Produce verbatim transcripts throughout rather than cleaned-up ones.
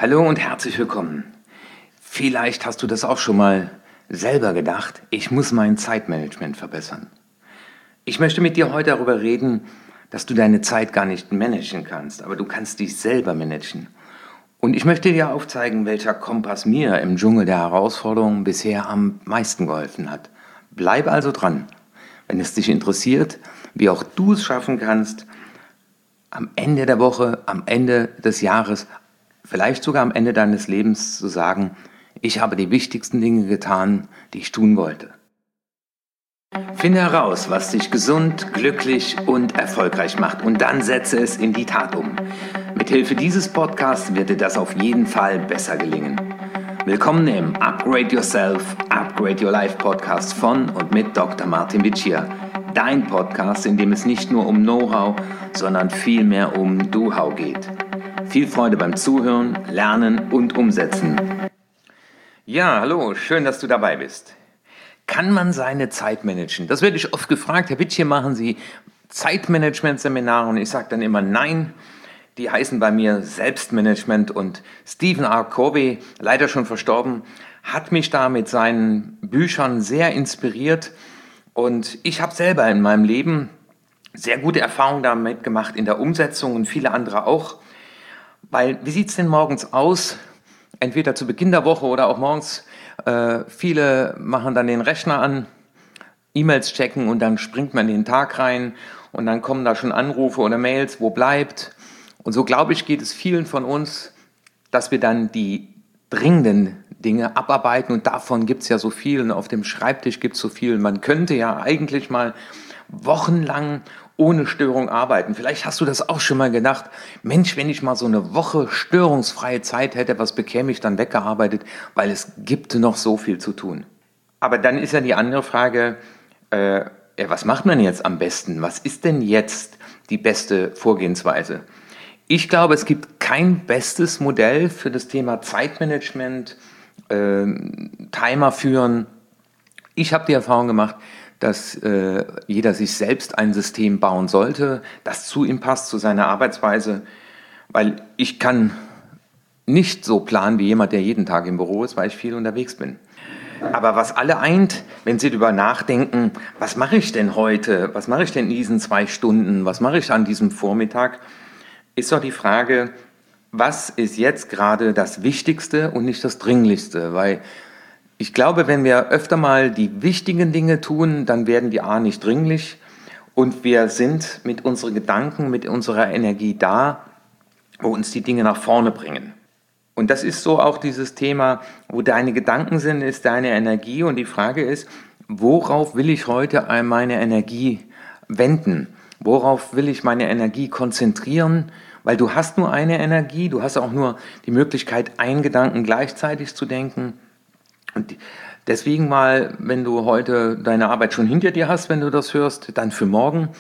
Hallo und herzlich willkommen. Vielleicht hast du das auch schon mal selber gedacht, ich muss mein Zeitmanagement verbessern. Ich möchte mit dir heute darüber reden, dass du deine Zeit gar nicht managen kannst, aber du kannst dich selber managen. Und ich möchte dir aufzeigen, welcher Kompass mir im Dschungel der Herausforderungen bisher am meisten geholfen hat. Bleib also dran, wenn es dich interessiert, wie auch du es schaffen kannst, am Ende der Woche, am Ende des Jahres, vielleicht sogar am Ende deines Lebens zu sagen, ich habe die wichtigsten Dinge getan, die ich tun wollte. Finde heraus, was dich gesund, glücklich und erfolgreich macht und dann setze es in die Tat um. Mithilfe dieses Podcasts wird dir das auf jeden Fall besser gelingen. Willkommen im Upgrade Yourself, Upgrade Your Life Podcast von und mit Doktor Martin Vicia. Dein Podcast, in dem es nicht nur um Know-how, sondern vielmehr um Do-how geht. Viel Freude beim Zuhören, Lernen und Umsetzen. Ja, hallo, schön, dass du dabei bist. Kann man seine Zeit managen? Das werde ich oft gefragt. Herr Vicia, machen Sie Zeitmanagement-Seminare? Und ich sage dann immer nein. Die heißen bei mir Selbstmanagement. Und Stephen R. Covey, leider schon verstorben, hat mich da mit seinen Büchern sehr inspiriert. Und ich habe selber in meinem Leben sehr gute Erfahrungen damit gemacht in der Umsetzung und viele andere auch. Weil, wie sieht es denn morgens aus? Entweder zu Beginn der Woche oder auch morgens. Äh, viele machen dann den Rechner an, E-Mails checken und dann springt man in den Tag rein und dann kommen da schon Anrufe oder Mails, wo bleibt. Und so, glaube ich, geht es vielen von uns, dass wir dann die dringenden Dinge abarbeiten und davon gibt es ja so viel und auf dem Schreibtisch gibt es so viel. Man könnte ja eigentlich mal wochenlang ohne Störung arbeiten. Vielleicht hast du das auch schon mal gedacht, Mensch, wenn ich mal so eine Woche störungsfreie Zeit hätte, was bekäme ich dann weggearbeitet, weil es gibt noch so viel zu tun. Aber dann ist ja die andere Frage, äh, ja, was macht man jetzt am besten? Was ist denn jetzt die beste Vorgehensweise? Ich glaube, es gibt kein bestes Modell für das Thema Zeitmanagement, äh, Timer führen. Ich habe die Erfahrung gemacht, dass äh, jeder sich selbst ein System bauen sollte, das zu ihm passt, zu seiner Arbeitsweise, weil ich kann nicht so planen wie jemand, der jeden Tag im Büro ist, weil ich viel unterwegs bin. Aber was alle eint, wenn sie darüber nachdenken, was mache ich denn heute, was mache ich denn in diesen zwei Stunden, was mache ich an diesem Vormittag, ist doch die Frage, was ist jetzt gerade das Wichtigste und nicht das Dringlichste, weil ich glaube, wenn wir öfter mal die wichtigen Dinge tun, dann werden die A nicht dringlich und wir sind mit unseren Gedanken, mit unserer Energie da, wo uns die Dinge nach vorne bringen. Und das ist so auch dieses Thema, wo deine Gedanken sind, ist deine Energie und die Frage ist, worauf will ich heute meine Energie wenden? Worauf will ich meine Energie konzentrieren? Weil du hast nur eine Energie, du hast auch nur die Möglichkeit, einen Gedanken gleichzeitig zu denken. Und deswegen mal, wenn du heute deine Arbeit schon hinter dir hast, wenn du das hörst, dann für morgen,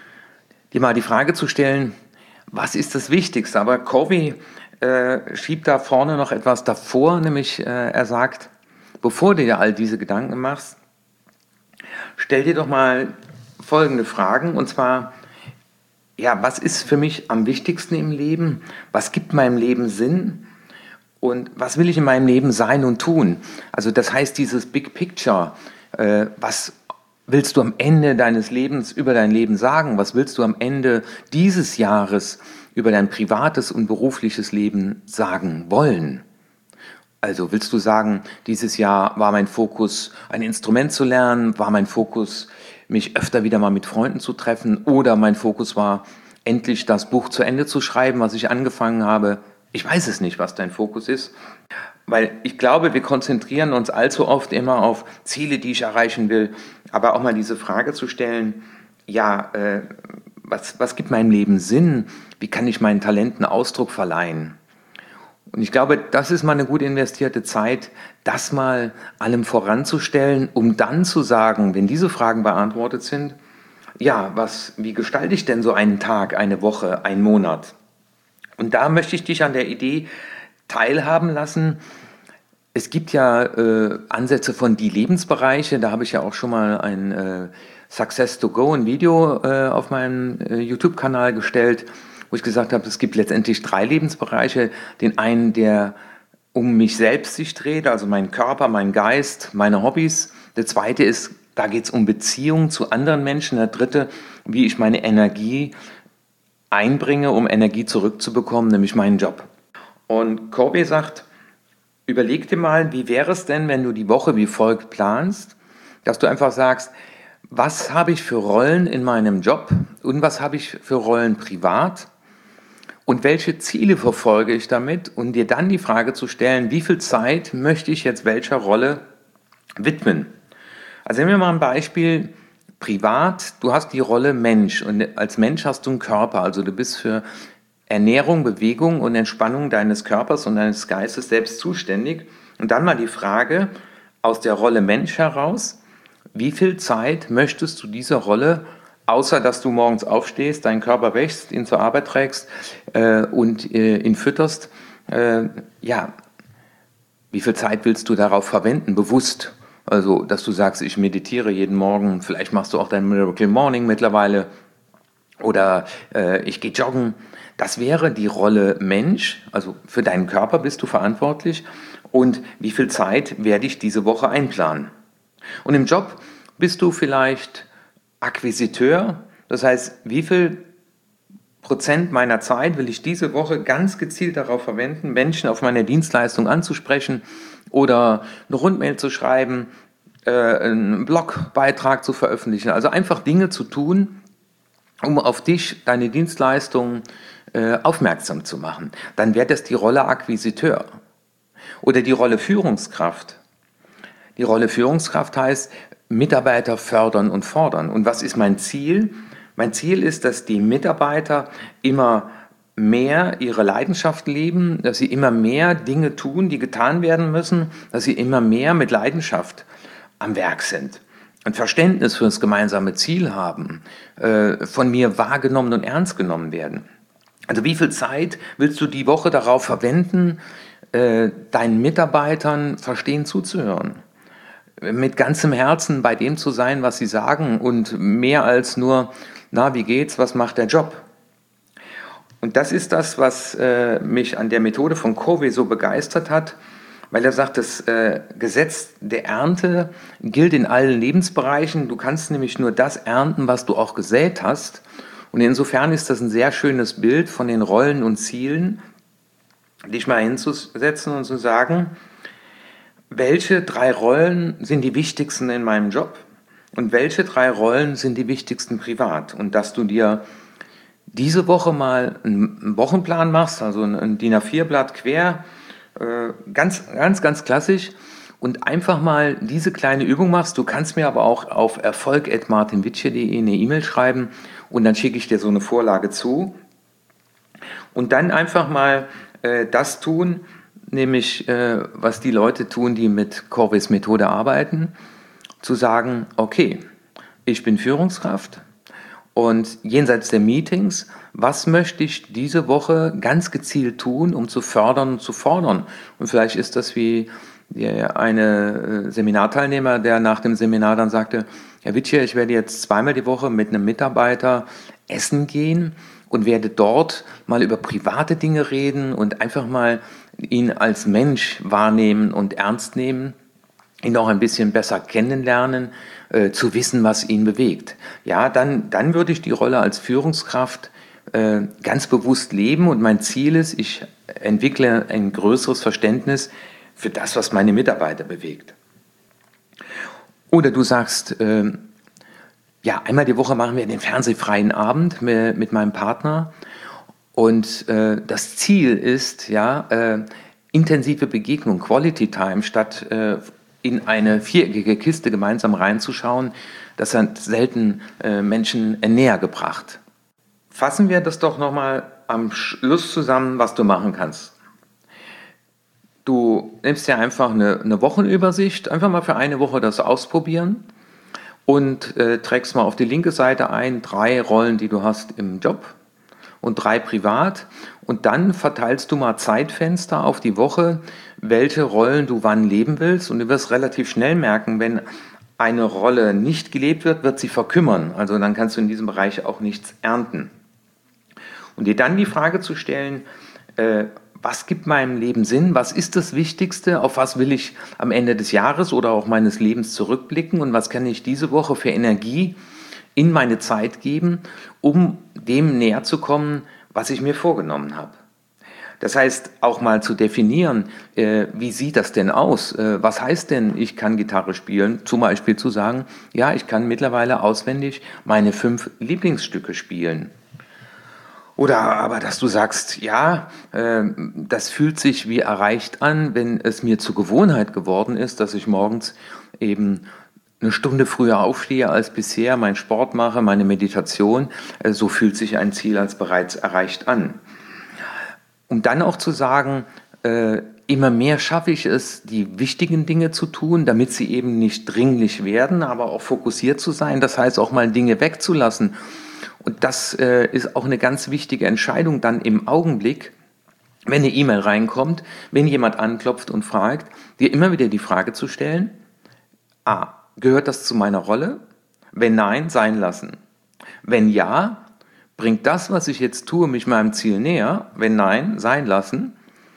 dir mal die Frage zu stellen, was ist das Wichtigste? Aber Covey äh, schiebt da vorne noch etwas davor, nämlich äh, er sagt, bevor du dir all diese Gedanken machst, stell dir doch mal folgende Fragen, und zwar, ja, was ist für mich am wichtigsten im Leben? Was gibt meinem Leben Sinn? Und was will ich in meinem Leben sein und tun? Also das heißt, dieses Big Picture, äh, was willst du am Ende deines Lebens über dein Leben sagen? Was willst du am Ende dieses Jahres über dein privates und berufliches Leben sagen wollen? Also willst du sagen, dieses Jahr war mein Fokus, ein Instrument zu lernen, war mein Fokus, mich öfter wieder mal mit Freunden zu treffen oder mein Fokus war, endlich das Buch zu Ende zu schreiben, was ich angefangen habe? Ich weiß es nicht, was dein Fokus ist, weil ich glaube, wir konzentrieren uns allzu oft immer auf Ziele, die ich erreichen will, aber auch mal diese Frage zu stellen, ja, äh, was, was gibt meinem Leben Sinn? Wie kann ich meinen Talenten Ausdruck verleihen? Und ich glaube, das ist mal eine gut investierte Zeit, das mal allem voranzustellen, um dann zu sagen, wenn diese Fragen beantwortet sind, ja, was, wie gestalte ich denn so einen Tag, eine Woche, einen Monat? Und da möchte ich dich an der Idee teilhaben lassen. Es gibt ja äh, Ansätze von die Lebensbereiche, da habe ich ja auch schon mal ein äh, Success to Go, ein Video äh, auf meinem äh, YouTube-Kanal gestellt. wo ich gesagt habe, es gibt letztendlich drei Lebensbereiche. Den einen, der um mich selbst sich dreht, also meinen Körper, meinen Geist, meine Hobbys. Der zweite ist, da geht es um Beziehungen zu anderen Menschen. Der dritte, wie ich meine Energie einbringe, um Energie zurückzubekommen, nämlich meinen Job. Und Covey sagt, überleg dir mal, wie wäre es denn, wenn du die Woche wie folgt planst, dass du einfach sagst, was habe ich für Rollen in meinem Job und was habe ich für Rollen privat und welche Ziele verfolge ich damit und dir dann die Frage zu stellen, wie viel Zeit möchte ich jetzt welcher Rolle widmen. Also nehmen wir mal ein Beispiel, privat, du hast die Rolle Mensch und als Mensch hast du einen Körper, also du bist für Ernährung, Bewegung und Entspannung deines Körpers und deines Geistes selbst zuständig. Und dann mal die Frage aus der Rolle Mensch heraus, wie viel Zeit möchtest du dieser Rolle, außer dass du morgens aufstehst, deinen Körper wäschst, ihn zur Arbeit trägst äh, und äh, ihn fütterst, äh, ja, wie viel Zeit willst du darauf verwenden, bewusst? Also, dass du sagst, ich meditiere jeden Morgen, vielleicht machst du auch dein Miracle Morning mittlerweile oder äh, ich gehe joggen. Das wäre die Rolle Mensch, also für deinen Körper bist du verantwortlich und wie viel Zeit werde ich diese Woche einplanen. Und im Job bist du vielleicht Akquisiteur, das heißt, wie viel Prozent meiner Zeit will ich diese Woche ganz gezielt darauf verwenden, Menschen auf meine Dienstleistung anzusprechen oder eine Rundmail zu schreiben, äh, einen Blogbeitrag zu veröffentlichen, also einfach Dinge zu tun, um auf dich, deine Dienstleistung äh, aufmerksam zu machen. Dann wäre das die Rolle Akquisiteur oder die Rolle Führungskraft. Die Rolle Führungskraft heißt, Mitarbeiter fördern und fordern. Und was ist mein Ziel? Mein Ziel ist, dass die Mitarbeiter immer mehr ihre Leidenschaft leben, dass sie immer mehr Dinge tun, die getan werden müssen, dass sie immer mehr mit Leidenschaft am Werk sind. Ein Verständnis für das gemeinsame Ziel haben, äh, von mir wahrgenommen und ernst genommen werden. Also wie viel Zeit willst du die Woche darauf verwenden, äh, deinen Mitarbeitern verstehen zuzuhören? Mit ganzem Herzen bei dem zu sein, was sie sagen und mehr als nur, na, wie geht's, was macht der Job? Und das ist das, was äh, mich an der Methode von Covey so begeistert hat, weil er sagt, das äh, Gesetz der Ernte gilt in allen Lebensbereichen. Du kannst nämlich nur das ernten, was du auch gesät hast. Und insofern ist das ein sehr schönes Bild von den Rollen und Zielen, dich mal hinzusetzen und zu sagen, welche drei Rollen sind die wichtigsten in meinem Job und welche drei Rollen sind die wichtigsten privat? Und dass du dir diese Woche mal einen Wochenplan machst, also ein D I N A vier Blatt quer, ganz, ganz, ganz klassisch und einfach mal diese kleine Übung machst. Du kannst mir aber auch auf erfolg at martinwittche punkt de eine E-Mail schreiben und dann schicke ich dir so eine Vorlage zu und dann einfach mal äh, das tun, nämlich äh, was die Leute tun, die mit Coveys Methode arbeiten, zu sagen, okay, ich bin Führungskraft und jenseits der Meetings, was möchte ich diese Woche ganz gezielt tun, um zu fördern und zu fordern? Und vielleicht ist das wie eine Seminarteilnehmer, der nach dem Seminar dann sagte, Herr Wittche, ich werde jetzt zweimal die Woche mit einem Mitarbeiter essen gehen und werde dort mal über private Dinge reden und einfach mal ihn als Mensch wahrnehmen und ernst nehmen, ihn auch ein bisschen besser kennenlernen, äh, zu wissen, was ihn bewegt. Ja, dann, dann würde ich die Rolle als Führungskraft äh, ganz bewusst leben und mein Ziel ist, ich entwickle ein größeres Verständnis für das, was meine Mitarbeiter bewegt. Oder du sagst, äh, ja, einmal die Woche machen wir den fernsehfreien Abend mit, mit meinem Partner und äh, das Ziel ist, ja, äh, intensive Begegnung, Quality Time, statt äh, in eine viereckige Kiste gemeinsam reinzuschauen, das hat selten äh, Menschen näher gebracht. Fassen wir das doch nochmal am Schluss zusammen, was du machen kannst. Du nimmst dir einfach eine, eine Wochenübersicht, einfach mal für eine Woche das ausprobieren und äh, trägst mal auf die linke Seite ein, drei Rollen, die du hast im Job und drei privat. Und dann verteilst du mal Zeitfenster auf die Woche, welche Rollen du wann leben willst. Und du wirst relativ schnell merken, wenn eine Rolle nicht gelebt wird, wird sie verkümmern. Also dann kannst du in diesem Bereich auch nichts ernten. Und dir dann die Frage zu stellen, äh, was gibt meinem Leben Sinn? Was ist das Wichtigste? Auf was will ich am Ende des Jahres oder auch meines Lebens zurückblicken? Und was kann ich diese Woche für Energie in meine Zeit geben, um dem näher zu kommen, was ich mir vorgenommen habe? Das heißt, auch mal zu definieren, äh, wie sieht das denn aus? Äh, was heißt denn, ich kann Gitarre spielen? Zum Beispiel zu sagen, ja, ich kann mittlerweile auswendig meine fünf Lieblingsstücke spielen. Oder aber, dass du sagst, ja, äh, das fühlt sich wie erreicht an, wenn es mir zur Gewohnheit geworden ist, dass ich morgens eben eine Stunde früher aufstehe als bisher, meinen Sport mache, meine Meditation. Äh, so fühlt sich ein Ziel als bereits erreicht an. Um dann auch zu sagen, äh, immer mehr schaffe ich es, die wichtigen Dinge zu tun, damit sie eben nicht dringlich werden, aber auch fokussiert zu sein. Das heißt, auch mal Dinge wegzulassen. Und das äh, ist auch eine ganz wichtige Entscheidung dann im Augenblick, wenn eine E-Mail reinkommt, wenn jemand anklopft und fragt, dir immer wieder die Frage zu stellen, a, gehört das zu meiner Rolle? Wenn nein, sein lassen. Wenn ja, bringt das, was ich jetzt tue, mich meinem Ziel näher? Wenn nein, sein lassen.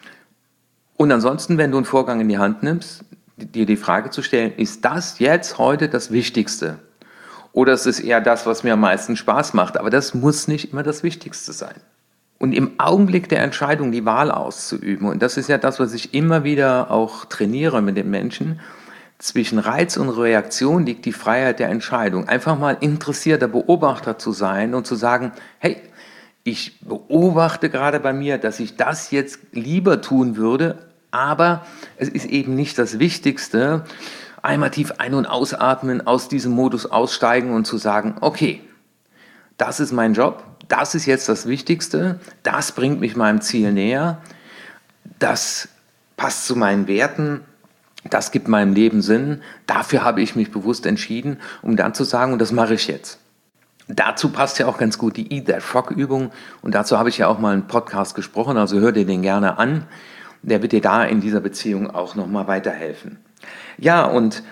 Und ansonsten, wenn du einen Vorgang in die Hand nimmst, dir die Frage zu stellen, ist das jetzt heute das Wichtigste? Oder ist es eher das, was mir am meisten Spaß macht? Aber das muss nicht immer das Wichtigste sein. Und im Augenblick der Entscheidung die Wahl auszuüben, und das ist ja das, was ich immer wieder auch trainiere mit den Menschen, zwischen Reiz und Reaktion liegt die Freiheit der Entscheidung. Einfach mal interessierter Beobachter zu sein und zu sagen, hey, ich beobachte gerade bei mir, dass ich das jetzt lieber tun würde, aber es ist eben nicht das Wichtigste. Einmal tief ein- und ausatmen, aus diesem Modus aussteigen und zu sagen, okay, das ist mein Job, das ist jetzt das Wichtigste, das bringt mich meinem Ziel näher, das passt zu meinen Werten, das gibt meinem Leben Sinn, dafür habe ich mich bewusst entschieden, um dann zu sagen, und das mache ich jetzt. Dazu passt ja auch ganz gut die Eat That Frog Übung und dazu habe ich ja auch mal einen Podcast gesprochen, also hör dir den gerne an, der wird dir da in dieser Beziehung auch nochmal weiterhelfen. Ja, und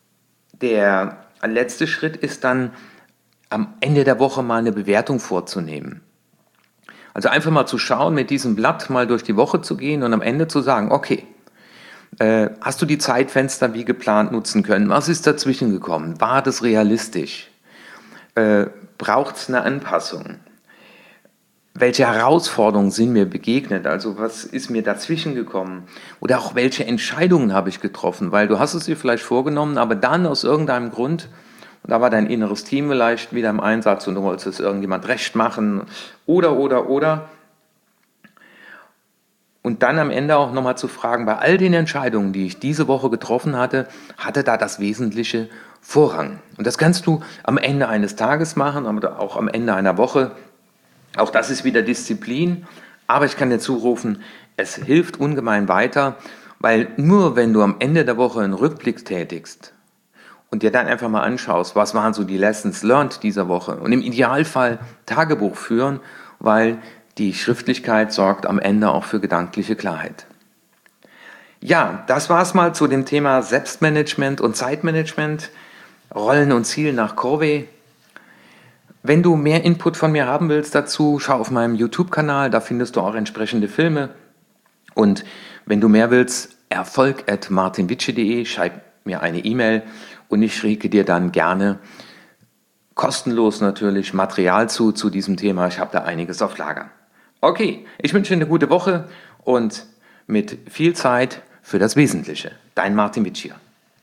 der letzte Schritt ist dann, am Ende der Woche mal eine Bewertung vorzunehmen. Also einfach mal zu schauen, mit diesem Blatt mal durch die Woche zu gehen und am Ende zu sagen, okay, äh, hast du die Zeitfenster wie geplant nutzen können? Was ist dazwischen gekommen? War das realistisch? Äh, braucht es eine Anpassung? Welche Herausforderungen sind mir begegnet? Also was ist mir dazwischen gekommen? Oder auch welche Entscheidungen habe ich getroffen? Weil du hast es dir vielleicht vorgenommen, aber dann aus irgendeinem Grund, und da war dein inneres Team vielleicht wieder im Einsatz und du wolltest es irgendjemand recht machen oder, oder, oder. Und dann am Ende auch nochmal zu fragen, bei all den Entscheidungen, die ich diese Woche getroffen hatte, hatte da das Wesentliche Vorrang. Und das kannst du am Ende eines Tages machen, aber auch am Ende einer Woche. Auch das ist wieder Disziplin, aber ich kann dir zurufen, es hilft ungemein weiter, weil nur wenn du am Ende der Woche einen Rückblick tätigst und dir dann einfach mal anschaust, was waren so die Lessons learned dieser Woche und im Idealfall Tagebuch führen, weil die Schriftlichkeit sorgt am Ende auch für gedankliche Klarheit. Ja, das war's mal zu dem Thema Selbstmanagement und Zeitmanagement, Rollen und Ziel nach Covey. Wenn du mehr Input von mir haben willst dazu, schau auf meinem YouTube-Kanal, da findest du auch entsprechende Filme. Und wenn du mehr willst, erfolg at martin witsche punkt de, schreib mir eine E-Mail und ich schicke dir dann gerne kostenlos natürlich Material zu, zu diesem Thema. Ich habe da einiges auf Lager. Okay, ich wünsche dir eine gute Woche und mit viel Zeit für das Wesentliche. Dein Martin Witsche.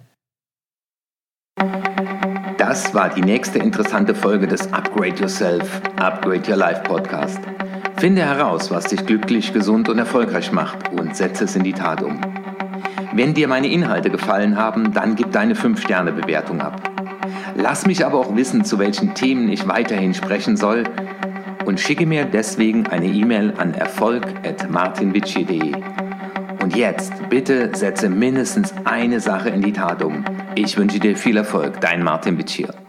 Das war die nächste interessante Folge des Upgrade Yourself, Upgrade Your Life Podcast. Finde heraus, was dich glücklich, gesund und erfolgreich macht und setze es in die Tat um. Wenn dir meine Inhalte gefallen haben, dann gib deine fünf Sterne Bewertung ab. Lass mich aber auch wissen, zu welchen Themen ich weiterhin sprechen soll und schicke mir deswegen eine E-Mail an erfolg at martin witsche punkt de. Und jetzt, bitte setze mindestens eine Sache in die Tat um. Ich wünsche dir viel Erfolg, dein Martin Witsche.